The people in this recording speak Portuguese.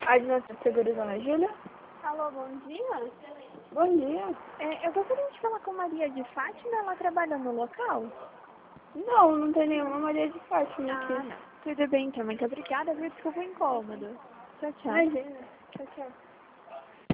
Agência de Seguros, Ana Júlia. Alô, bom dia. Bom dia. Eu gostaria de falar com Maria de Fátima, ela trabalha no local? Não tem nenhuma Maria de Fátima aqui. Não. Tudo bem, então. Muito obrigada, viu? Desculpa o incômodo. Tchau, tchau. Imagina. Tchau, tchau.